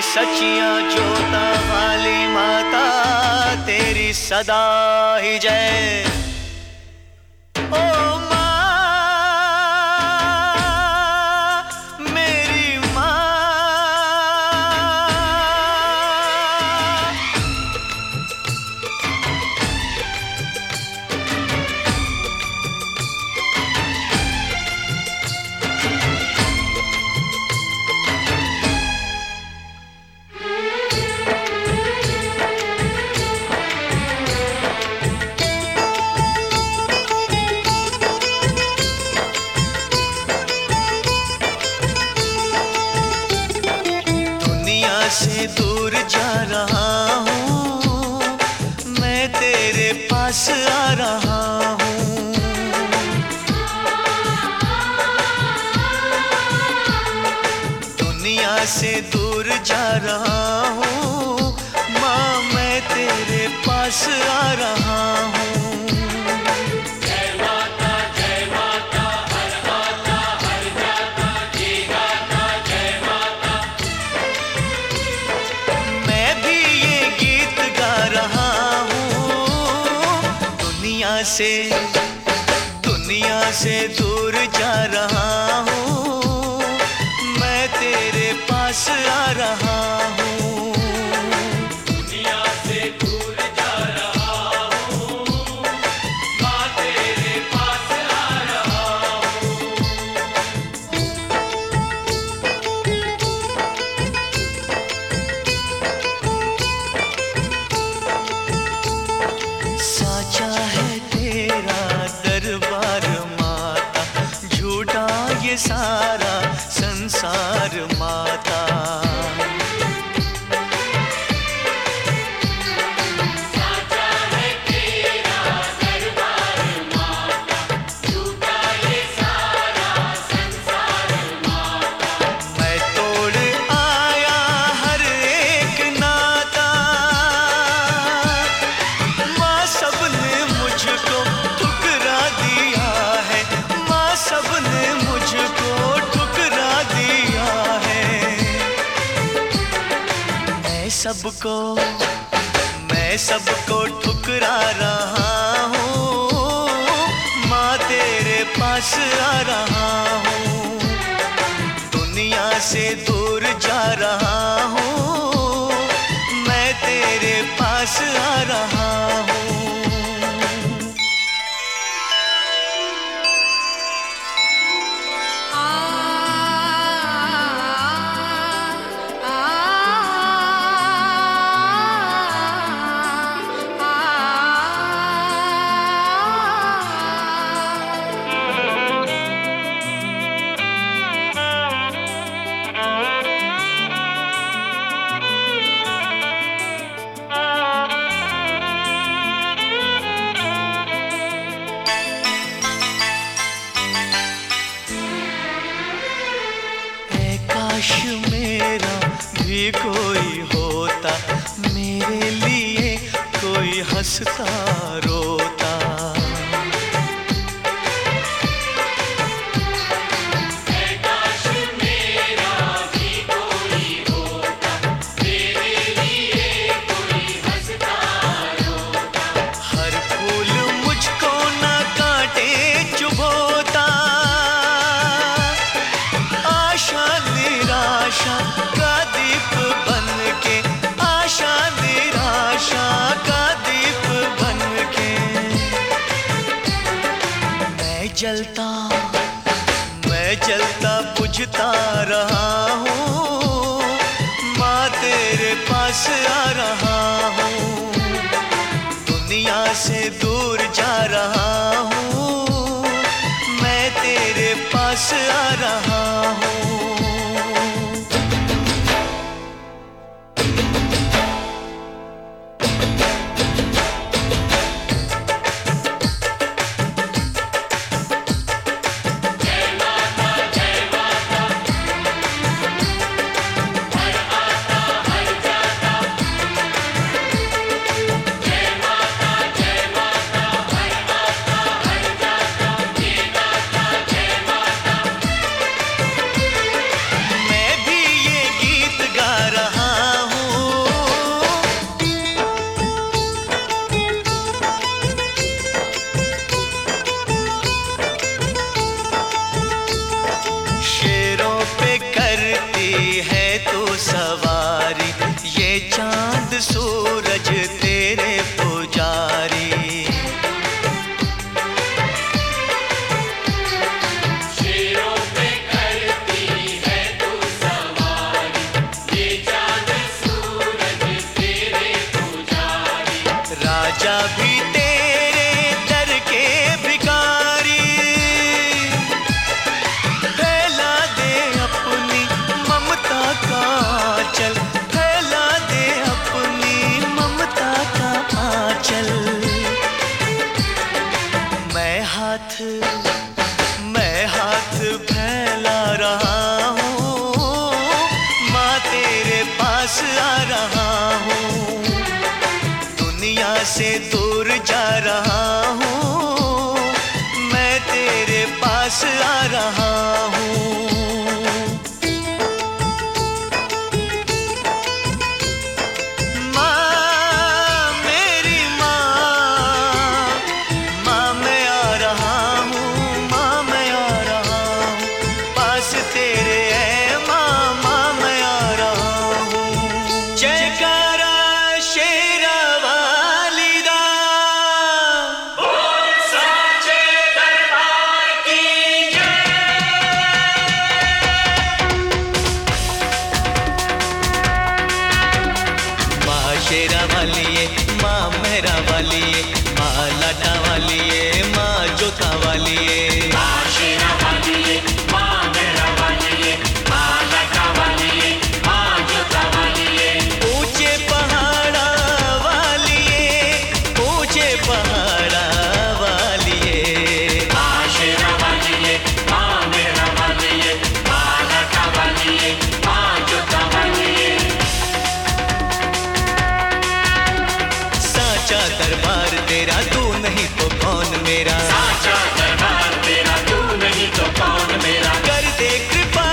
सचियां जोता वाली माता तेरी सदा ही जय। ओ से दूर जा रहा हूँ, मैं तेरे पास आ रहा हूँ। दुनिया से दूर जा रहा हूँ, माँ मैं तेरे पास आ रहा हूँ। दुनिया से दूर जा रहा हूँ, मैं तेरे पास आ रहा हूँ। दुनिया से दूर जा रहा हूँ, मैं तेरे पास आ रहा हूँ। साचा है दरबार माता, झूठा ये सारा संसार माता। साचा है तेरा दरबार माता, झूठा ये सारा संसार माता। मैं तोड़ आया हर एक नाता, माँ सबने मुझको ठुकरा दिया है, माँ सबने मुझको ठुकरा दिया है। मैं सबको ठुकरा रहा हूँ, माँ तेरे पास आ रहा हूँ। दुनिया से दूर जा रहा हूँ, मैं तेरे पास आ रहा हूँ। काश मेरा भी कोई होता, मेरे लिए कोई हंसता रोता। काश मेरा भी कोई होता, मेरे लिए कोई हंसता रोता। हर फूल मुझको न काटे चुभोता, आशा निराशा का दीप बन के, आशा निराशा का दीप बन के। मैं जलता बुझता रहा हूँ, माँ तेरे पास आ रहा हूँ। दुनिया से दूर जा रहा हूँ, मैं तेरे पास आ रहा हूँ। सूरज तेरे पुजारी। शेरों पे करती है तू सवारी, ये चांद सूरज तेरे पुजारी। राजा भी तेरे दर के भिखारी, फैला दे अपनी ममता का आंचल, फैला दे अपनी ममता का आंचल। मैं हाथ फैला रहा हूँ, माँ तेरे पास आ रहा हूँ। दुनिया से दूर जा रहा हूँ, मैं तेरे पास आ रहा हूँ। माँ मेरी माँ, माँ मैं आ रहा हूँ, माँ मैं आ रहा हूँ। पास तेरे है माँ, माँ मैं आ रहा हूँ। जयकारा शेरा वाली दा, बोल साचे दरबार की जय। माँ शेरा वाली है, माँ मेहरा वाली है, माँ लाटा वाली है, माँ जोता वाली है। माँ शेरा वाली है, माँ मेहरा वाली है, माँ लाटा वाली है, माँ जोता वाली है। ऊंचे पहाड़ा वाली है, ऊंचे पहाड़ा वाली है। माँ शेरा वाली है, माँ मेहरा वाली है, माँ लाटा वाली है, माँ जोता वाली है। साचा दरबार तेरा, तू नहीं तो कौन मेरा। साचा दरबार तेरा, तू नहीं तो कौन मेरा। कर दे कृपा,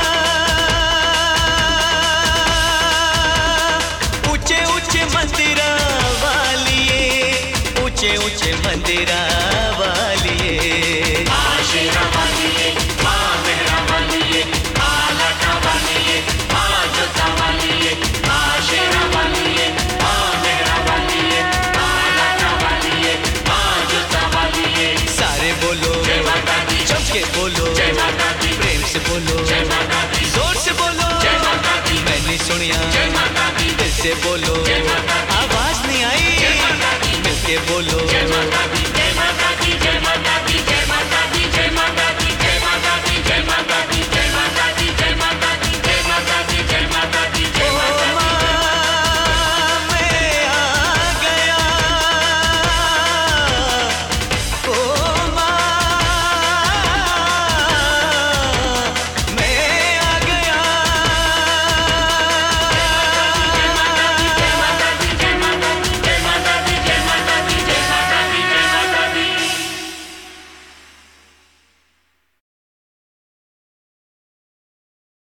ऊंचे ऊंचे मंदिरा वाली है, ऊंचे ऊंचे मंदिरा वाली है। माँ शेरा वाली है, माँ मेहरा वाली है, माँ लाटा वाली है, माँ जोता वाली है। माँ शेरा वाली है, माँ मेहरा वाली है, माँ लाटा वाली है, माँ जोता वाली है। सारे बोलो जय माता दी, जम के बोलो, जय माता दी, प्रेम से बोलो, जय माता दी, जोर से बोलो। जय माता दी, मैंने सुनिया जय माता दी, दिल से बोलो।